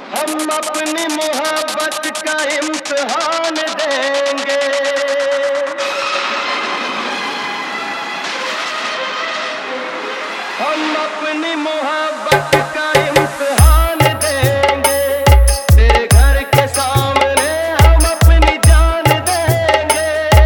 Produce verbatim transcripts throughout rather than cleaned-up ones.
हम अपनी मोहब्बत का इम्तिहान देंगे। हम अपनी मोहब्बत का इम्तिहान देंगे। तेरे घर के सामने हम अपनी जान देंगे।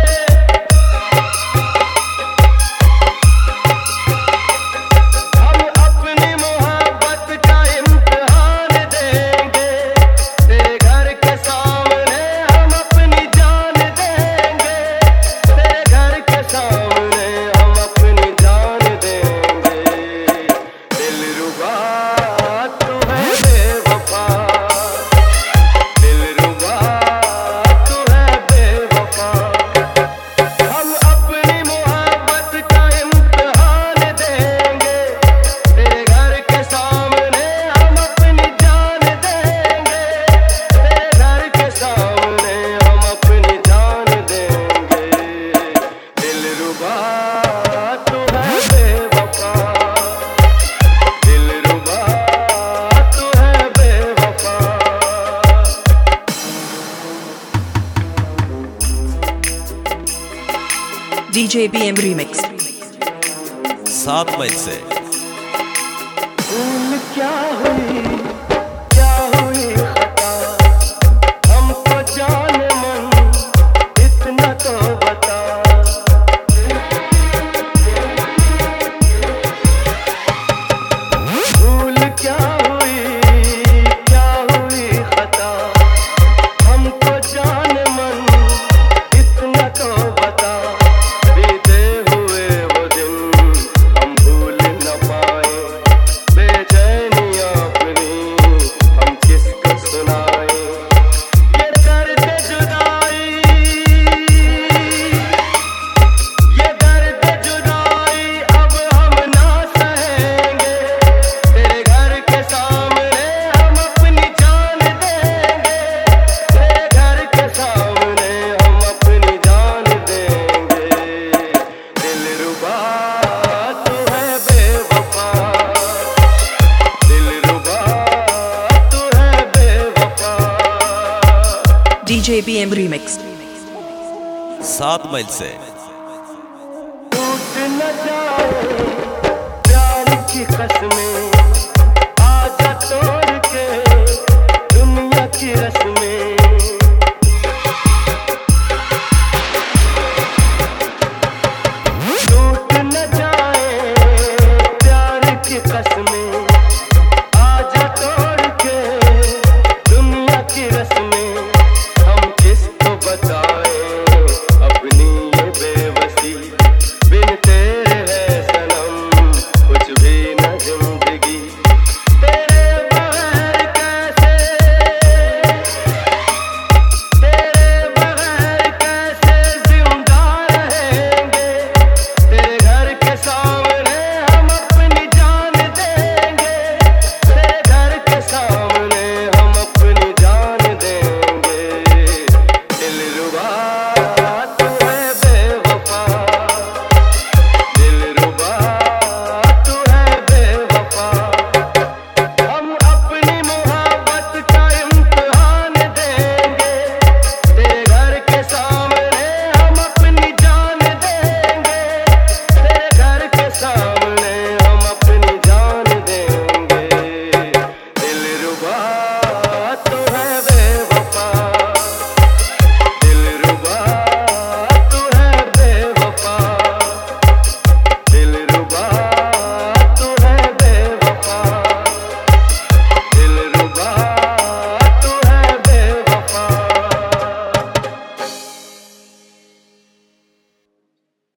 हम अपनी मोहब्बत का इम्तिहान देंगे। तेरे घर के सामने हम अपनी जान देंगे। तेरे घर के सामने हम अपनी जान देंगे। दिलरुबा तू है बेवफा, दिलरुबा तू है बेवफा। हम अपनी मोहब्बत का इम्तिहान देंगे। तेरे घर के सामने हम अपनी जान देंगे। तेरे घर के सामने हम अपनी जान देंगे। दिलरुबा तू है बेवफा, दिलरुबा तू है बेवफा। D J B M Remix। सात मई से भूल क्या हुई, क्या हुई खता, हमको जाने मन इतना तो बता। भूल क्या हुई, क्या हुई खता, हमको जाने मन इतना तो बता। बीते हुए वो दिन हम भूल न पाए, बेचैनियां अपनी हम किसको सुनाए। ये दर्द जुदाई, ये दर्द जुदाई अब हम ना सहेंगे। तेरे घर के सामने हम अपनी जान देंगे। तेरे घर के सामने हम अपनी जान देंगे। दिलरुबा तू है बेवफा, दिलरुबा तू है बेवफा। D J B M Remix। सात मई से टूट न जाए प्यार की कसमें,